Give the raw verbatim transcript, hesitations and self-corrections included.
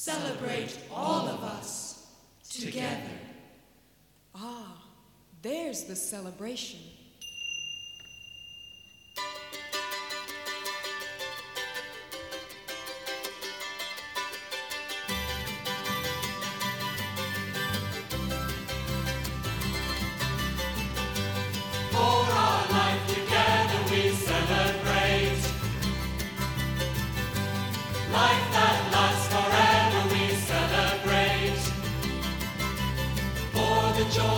Celebrate all of us together. Ah, there's the celebration. For our life together we celebrate. Life that lasts forever we celebrate. For the joy